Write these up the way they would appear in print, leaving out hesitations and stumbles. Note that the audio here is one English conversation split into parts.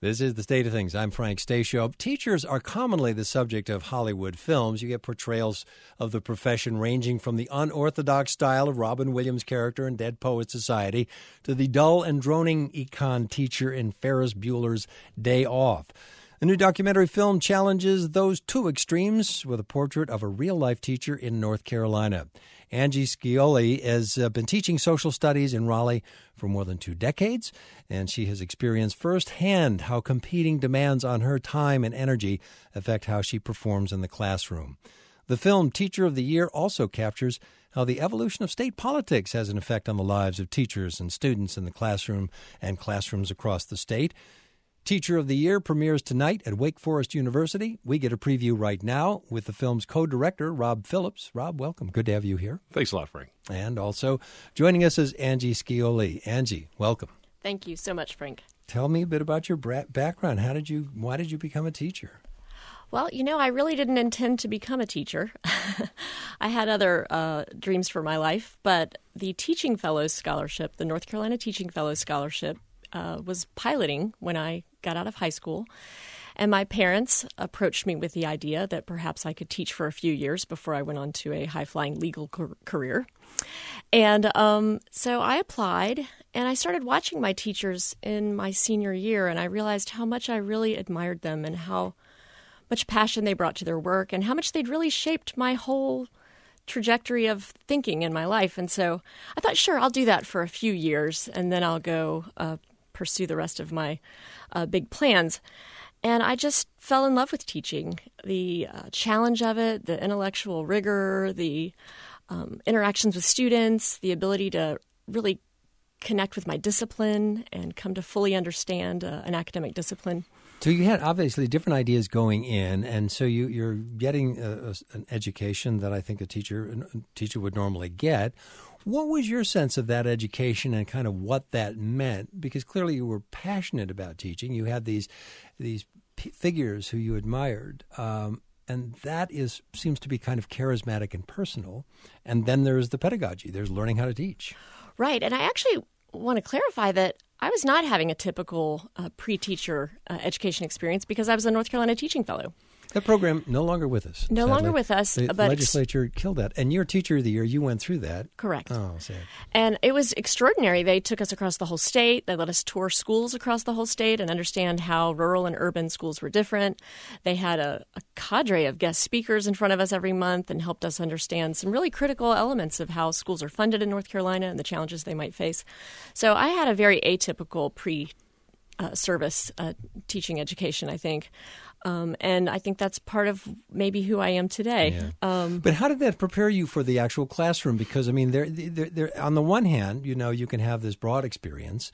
This is The State of Things. I'm Frank Stasio. Teachers are commonly the subject of Hollywood films. You get portrayals of the profession ranging from the unorthodox style of Robin Williams' character in Dead Poets Society to the dull and droning econ teacher in Ferris Bueller's Day Off. A new documentary film challenges those two extremes with a portrait of a real-life teacher in North Carolina. Angie Scioli has been teaching social studies in Raleigh for more than 2 decades, and she has experienced firsthand how competing demands on her time and energy affect how she performs in the classroom. The film Teacher of the Year also captures how the evolution of state politics has an effect on the lives of teachers and students in the classroom and classrooms across the state. Teacher of the Year premieres tonight at Wake Forest University. We get a preview right now with the film's co-director, Rob Phillips. Rob, welcome. Good to have you here. Thanks a lot, Frank. And also joining us is Angie Scioli. Angie, welcome. Thank you so much, Frank. Tell me a bit about your background. Why did you become a teacher? Well, I really didn't intend to become a teacher. I had other dreams for my life, but the Teaching Fellows Scholarship, the North Carolina Teaching Fellows Scholarship, was piloting when I got out of high school. And my parents approached me with the idea that perhaps I could teach for a few years before I went on to a high-flying legal career. And so I applied, and I started watching my teachers in my senior year, and I realized how much I really admired them and how much passion they brought to their work and how much they'd really shaped my whole trajectory of thinking in my life. And so I thought, sure, I'll do that for a few years, and then I'll go pursue the rest of my big plans. And I just fell in love with teaching. The challenge of it, the intellectual rigor, the interactions with students, the ability to really connect with my discipline and come to fully understand an academic discipline. So you had obviously different ideas going in, and so you're getting an education that I think a teacher would normally get. What was your sense of that education and kind of what that meant? Because clearly you were passionate about teaching. You had these figures who you admired, and that seems to be kind of charismatic and personal. And then there's the pedagogy. There's learning how to teach. Right, and I actually want to clarify that I was not having a typical pre-teacher education experience because I was a North Carolina Teaching Fellow. That program no longer with us. No sadly. longer with us. The legislature killed that. And your Teacher of the Year, you went through that. Correct. Oh, sad. And it was extraordinary. They took us across the whole state. They let us tour schools across the whole state and understand how rural and urban schools were different. They had a cadre of guest speakers in front of us every month and helped us understand some really critical elements of how schools are funded in North Carolina and the challenges they might face. So I had a very atypical pre-service teaching education, I think. And I think that's part of maybe who I am today. Yeah. But how did that prepare you for the actual classroom? Because, I mean, they're, on the one hand, you can have this broad experience,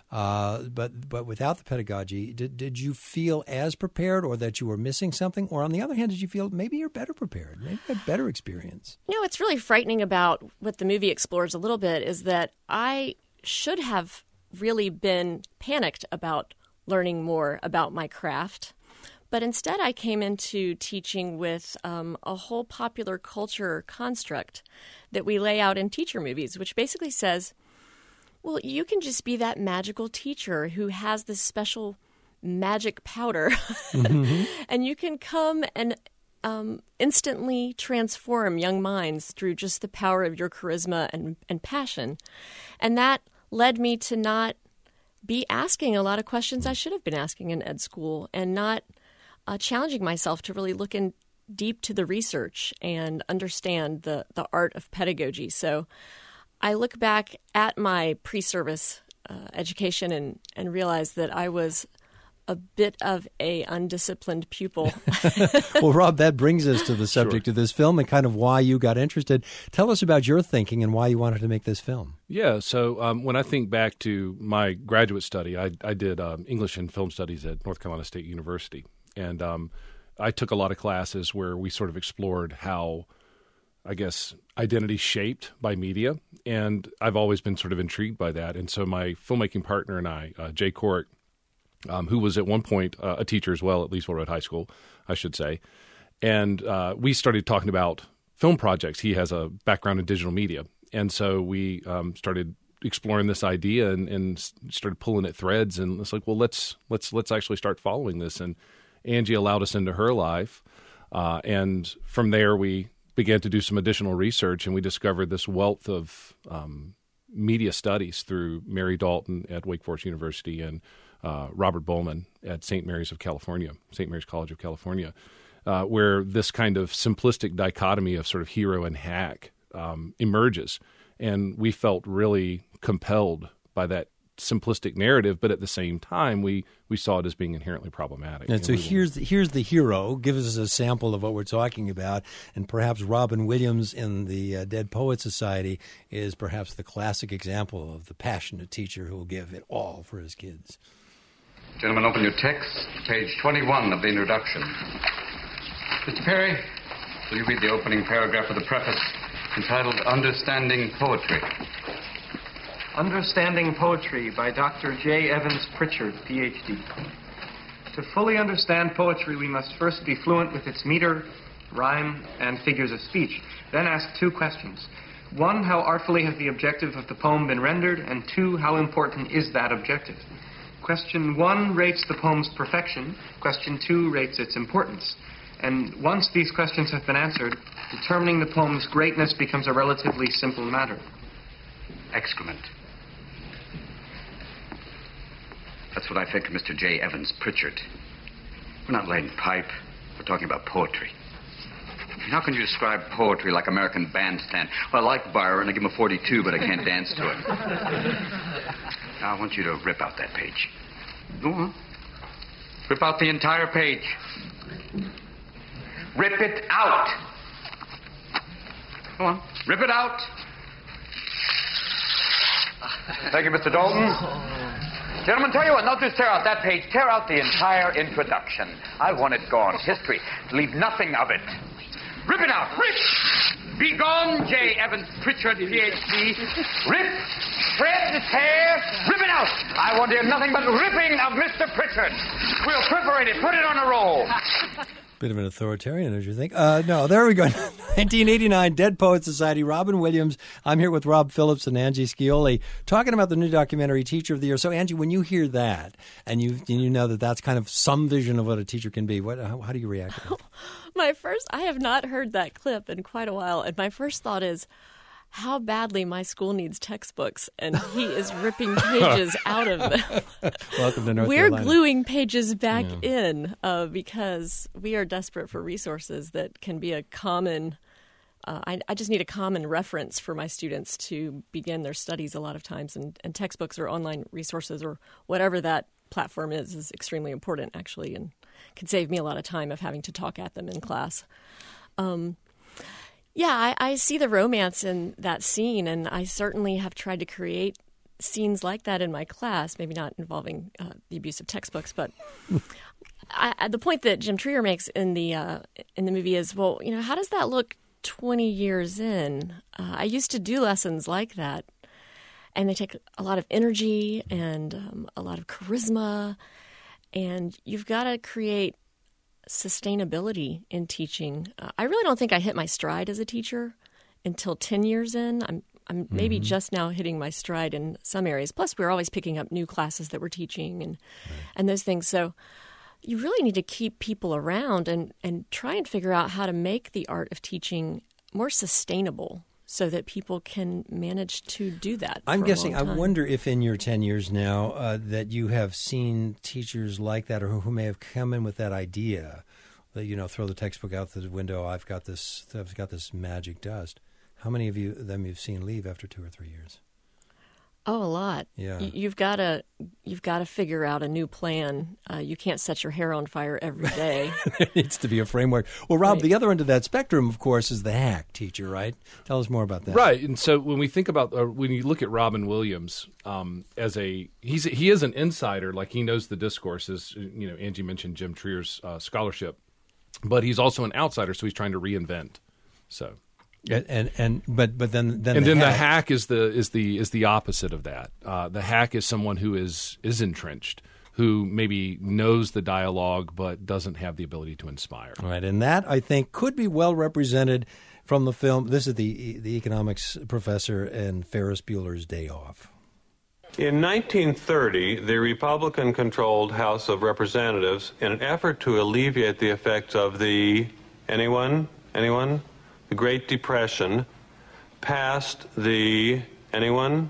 but without the pedagogy, did you feel as prepared or that you were missing something? Or on the other hand, did you feel maybe you're better prepared, maybe you had better experience? What's really frightening about what the movie explores a little bit is that I should have really been panicked about learning more about my craft. But instead, I came into teaching with a whole popular culture construct that we lay out in teacher movies, which basically says, well, you can just be that magical teacher who has this special magic powder, mm-hmm. and you can come and instantly transform young minds through just the power of your charisma and passion. And that led me to not be asking a lot of questions I should have been asking in ed school and not challenging myself to really look in deep to the research and understand the art of pedagogy. So I look back at my pre-service education and realize that I was a bit of a undisciplined pupil. Well, Rob, that brings us to the subject of this film and kind of why you got interested. Tell us about your thinking and why you wanted to make this film. Yeah, so when I think back to my graduate study, I did English and Film Studies at North Carolina State University. And I took a lot of classes where we sort of explored how, I guess, identity shaped by media. And I've always been sort of intrigued by that. And so my filmmaking partner and I, Jay Corrick, who was at one point a teacher as well at Leesville Road High School, I should say. And we started talking about film projects. He has a background in digital media. And so we started exploring this idea and started pulling at threads, and it's like, well, let's actually start following this. And Angie allowed us into her life, and from there we began to do some additional research, and we discovered this wealth of media studies through Mary Dalton at Wake Forest University and Robert Bowman at St. Mary's College of California, where this kind of simplistic dichotomy of sort of hero and hack emerges. And we felt really compelled by that simplistic narrative, but at the same time, we saw it as being inherently problematic. And so here's the hero. Give us a sample of what we're talking about. And perhaps Robin Williams in the Dead Poets Society is perhaps the classic example of the passionate teacher who will give it all for his kids. Gentlemen, open your text, page 21 of the introduction. Mr. Perry, will you read the opening paragraph of the preface entitled Understanding Poetry? Understanding Poetry by Dr. J. Evans Pritchard, Ph.D. To fully understand poetry, we must first be fluent with its meter, rhyme, and figures of speech. Then ask two questions. One, how artfully has the objective of the poem been rendered? And two, how important is that objective? Question 1 rates the poem's perfection. Question 2 rates its importance. And once these questions have been answered, determining the poem's greatness becomes a relatively simple matter. Excrement. That's what I think of Mr. J. Evans Pritchard. We're not laying pipe. We're talking about poetry. How can you describe poetry like American Bandstand? Well, I like Byron. I give him a 42, but I can't dance to it. Now, I want you to rip out that page. Go on. Rip out the entire page. Rip it out. Go on. Rip it out. Thank you, Mr. Dalton. Gentlemen, tell you what, not just tear out that page, tear out the entire introduction. I want it gone. History. Leave nothing of it. Rip it out. Rip! Be gone, J. Evans Pritchard, Ph.D. Rip! Shred, tear, rip it out. I want to hear nothing but ripping of Mr. Pritchard. We'll perforate it. Put it on a roll. Bit of an authoritarian, don't you think? No, there we go. 1989, Dead Poets Society, Robin Williams. I'm here with Rob Phillips and Angie Scioli talking about the new documentary, Teacher of the Year. So, Angie, when you hear that and you know that that's kind of some vision of what a teacher can be, how do you react to that? I have not heard that clip in quite a while, and my first thought is, how badly my school needs textbooks, and he is ripping pages out of them. Welcome to North We're Carolina. Gluing pages back in because we are desperate for resources that can be a common I just need a common reference for my students to begin their studies a lot of times, and textbooks or online resources or whatever that platform is extremely important, actually, and can save me a lot of time of having to talk at them in class. I see the romance in that scene, and I certainly have tried to create scenes like that in my class, maybe not involving the abuse of textbooks, but the point that Jim Trier makes in the movie is, well, how does that look 20 years in? I used to do lessons like that, and they take a lot of energy and a lot of charisma, and you've got to create sustainability in teaching. I really don't think I hit my stride as a teacher until 10 years in. I'm maybe just now hitting my stride in some areas. Plus, we're always picking up new classes that we're teaching and those things. So you really need to keep people around and try and figure out how to make the art of teaching more sustainable so that people can manage to do that. I'm guessing, I wonder if in your 10 years now that you have seen teachers like that or who may have come in with that idea that, throw the textbook out the window, I've got this magic dust. How many of them you've seen leave after 2 or 3 years? Oh, a lot. Yeah. You've got to figure out a new plan. You can't set your hair on fire every day. There needs to be a framework. Well, Rob, the other end of that spectrum, of course, is the hack teacher, right? Tell us more about that. Right. And so when we think about when you look at Robin Williams he is an insider, like he knows the discourses. Angie mentioned Jim Trier's scholarship, but he's also an outsider, so he's trying to reinvent. So. But then the hack is the opposite of that. The hack is someone who is entrenched, who maybe knows the dialogue but doesn't have the ability to inspire. Right, and that I think could be well represented from the film. This is the economics professor in Ferris Bueller's Day Off. In 1930, the Republican-controlled House of Representatives, in an effort to alleviate the effects of the, anyone? The Great Depression, passed the, anyone?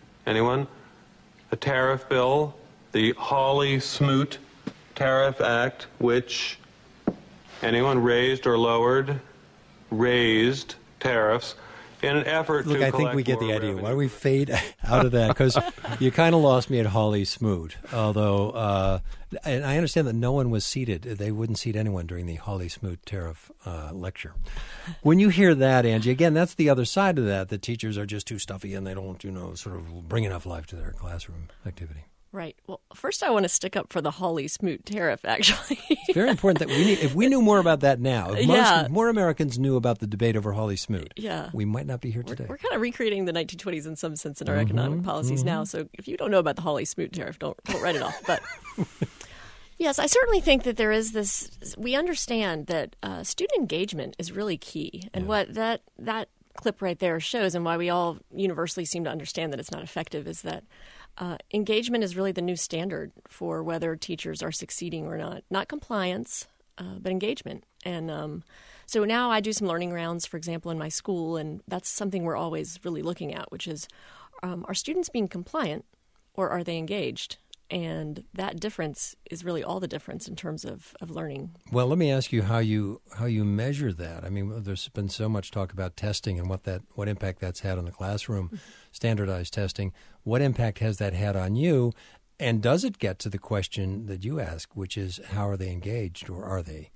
A tariff bill, the Hawley-Smoot Tariff Act, which, anyone, raised or lowered? Raised tariffs. In an effort Look, to I think we get collect the more idea. revenue. Why don't we fade out of that? Because you kind of lost me at Hawley-Smoot. Although, and I understand that no one was seated. They wouldn't seat anyone during the Hawley-Smoot tariff lecture. When you hear that, Angie, again, that's the other side of that. The teachers are just too stuffy and they don't, sort of bring enough life to their classroom activity. Right. Well, first I want to stick up for the Hawley-Smoot tariff, actually. It's very important that if we knew more about that now, if more Americans knew about the debate over Hawley-Smoot, we might not be here today. We're kind of recreating the 1920s in some sense in our economic policies now. So if you don't know about the Hawley-Smoot tariff, don't write it off. But yes, I certainly think that there is this. We understand that student engagement is really key, and what that clip right there shows, and why we all universally seem to understand that it's not effective, is that engagement is really the new standard for whether teachers are succeeding or not. Not compliance, but engagement. And so now I do some learning rounds, for example, in my school, and that's something we're always really looking at, which is are students being compliant or are they engaged? And that difference is really all the difference in terms of learning. Well, let me ask you how you measure that. I mean, there's been so much talk about testing and what impact that's had on the classroom, standardized testing. What impact has that had on you? And does it get to the question that you ask, which is how are they engaged, or are they?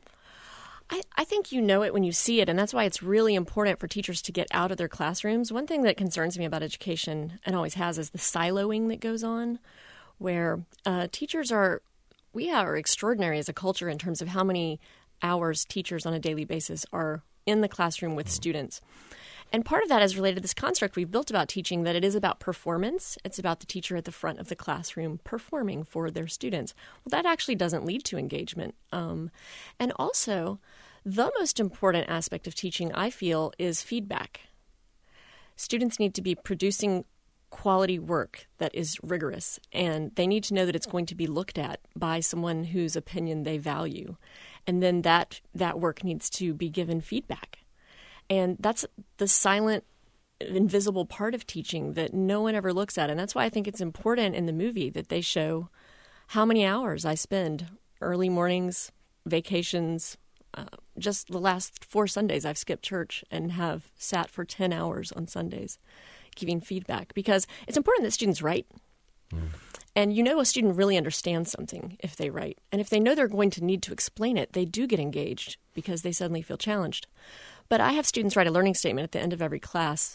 I think you know it when you see it, and that's why it's really important for teachers to get out of their classrooms. One thing that concerns me about education, and always has, is the siloing that goes on, where teachers are extraordinary as a culture in terms of how many hours teachers on a daily basis are in the classroom with students. And part of that is related to this construct we've built about teaching, that it is about performance. It's about the teacher at the front of the classroom performing for their students. Well, that actually doesn't lead to engagement. And also, the most important aspect of teaching, I feel, is feedback. Students need to be producing quality work that is rigorous, and they need to know that it's going to be looked at by someone whose opinion they value. And then that work needs to be given feedback. And that's the silent, invisible part of teaching that no one ever looks at. And that's why I think it's important in the movie that they show how many hours I spend, early mornings, vacations. Just the last 4 Sundays I've skipped church and have sat for 10 hours on Sundays giving feedback, because it's important that students write. And a student really understands something if they write. And if they know they're going to need to explain it, they do get engaged because they suddenly feel challenged. But I have students write a learning statement at the end of every class.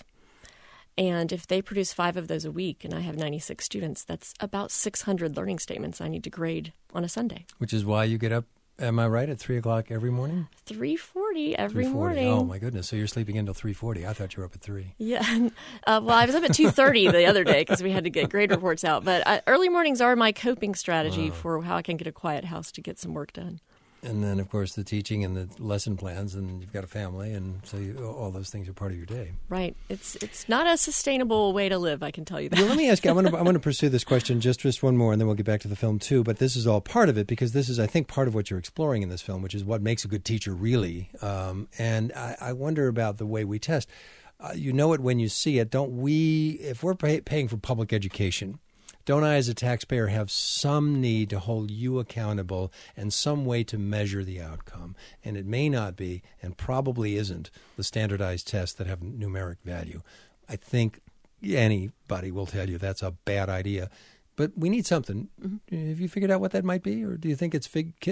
And if they produce 5 of those a week, and I have 96 students, that's about 600 learning statements I need to grade on a Sunday. Which is why you get up, am I right, at 3 o'clock every morning? 3:40 every 3:40. morning. Oh, my goodness. So you're sleeping until 3:40. I thought you were up at 3. Yeah. Well, I was up at 2:30 the other day because we had to get grade reports out. But early mornings are my coping strategy for how I can get a quiet house to get some work done. And then, of course, the teaching and the lesson plans, and you've got a family, and so all those things are part of your day. Right. It's not a sustainable way to live, I can tell you that. Well, let me ask you, I want to pursue this question just one more, and then we'll get back to the film, too. But this is all part of it, because this is, I think, part of what you're exploring in this film, which is what makes a good teacher, really. And I wonder about the way we test. You know it when you see it. Don't we, if we're paying for public education, don't I, as a taxpayer, have some need to hold you accountable and some way to measure the outcome? And it may not be, and probably isn't, the standardized tests that have numeric value. I think anybody will tell you that's a bad idea. But we need something. Mm-hmm. Have you figured out what that might be? Or do you think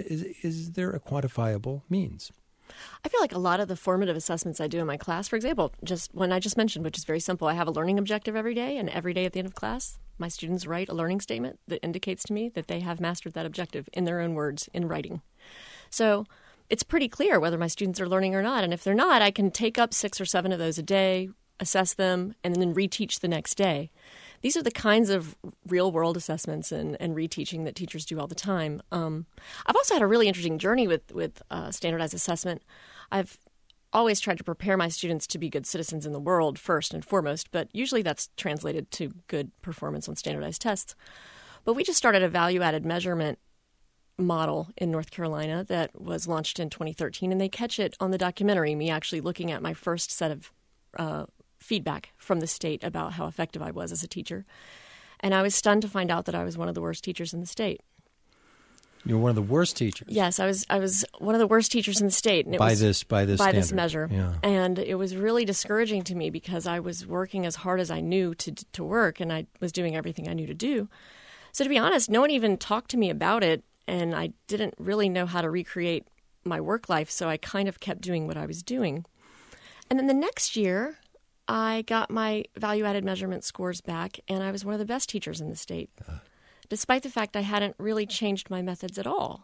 is there a quantifiable means? I feel like a lot of the formative assessments I do in my class, for example, just one I just mentioned, which is very simple. I have a learning objective every day, and every day at the end of class, my students write a learning statement that indicates to me that they have mastered that objective in their own words in writing. So it's pretty clear whether my students are learning or not. And if they're not, I can take up 6 or 7 of those a day, assess them, and then reteach the next day. These are the kinds of real-world assessments and reteaching that teachers do all the time. I've also had a really interesting journey with standardized assessment. I've always tried to prepare my students to be good citizens in the world first and foremost, but usually that's translated to good performance on standardized tests. But we just started a value-added measurement model in North Carolina that was launched in 2013, and they catch it on the documentary, me actually looking at my first set of feedback from the state about how effective I was as a teacher. And I was stunned to find out that I was one of the worst teachers in the state. You're one of the worst teachers. Yes, I was one of the worst teachers in the state, and by this this measure. Yeah. And it was really discouraging to me because I was working as hard as I knew to work, and I was doing everything I knew to do. So to be honest, no one even talked to me about it, and I didn't really know how to recreate my work life, so I kind of kept doing what I was doing. And then the next year, I got my value-added measurement scores back, and I was one of the best teachers in the state. Despite the fact I hadn't really changed my methods at all.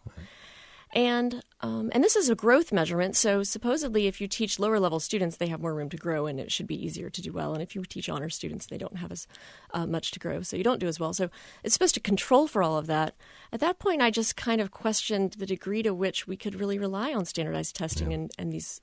And this is a growth measurement, so supposedly if you teach lower-level students, they have more room to grow, and it should be easier to do well. And if you teach honor students, they don't have as much to grow, so you don't do as well. So it's supposed to control for all of that. At that point, I just kind of questioned the degree to which we could really rely on standardized testing and these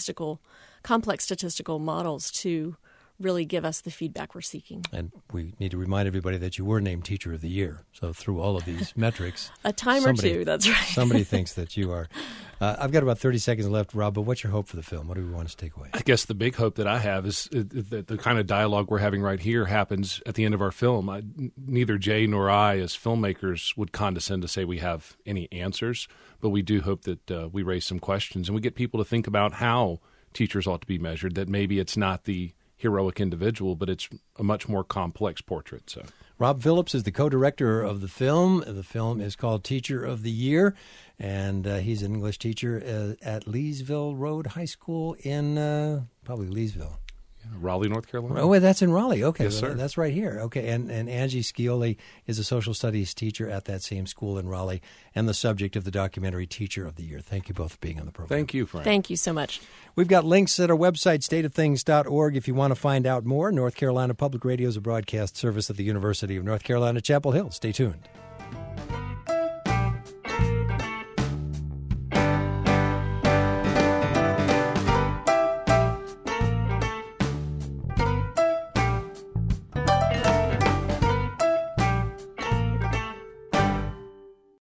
complex statistical models to really give us the feedback we're seeking. And we need to remind everybody that you were named Teacher of the Year. So through all of these metrics, a time or two, that's right. Somebody thinks that you are. I've got about 30 seconds left, Rob, but what's your hope for the film? What do we want us to take away? I guess the big hope that I have is that the kind of dialogue we're having right here happens at the end of our film. Neither Jay nor I, as filmmakers, would condescend to say we have any answers, but we do hope that we raise some questions and we get people to think about how teachers ought to be measured, that maybe it's not the heroic individual, but it's a much more complex portrait. So, Rob Phillips is the co-director of the film. The film is called Teacher of the Year, and he's an English teacher at Leesville Road High School in probably Leesville. Raleigh, North Carolina. Oh, wait, that's in Raleigh. Okay, yes, sir. That's right here. Okay, and Angie Scioli is a social studies teacher at that same school in Raleigh and the subject of the documentary Teacher of the Year. Thank you both for being on the program. Thank you, Frank. Thank you so much. We've got links at our website, stateofthings.org, if you want to find out more. North Carolina Public Radio is a broadcast service of the University of North Carolina, Chapel Hill. Stay tuned.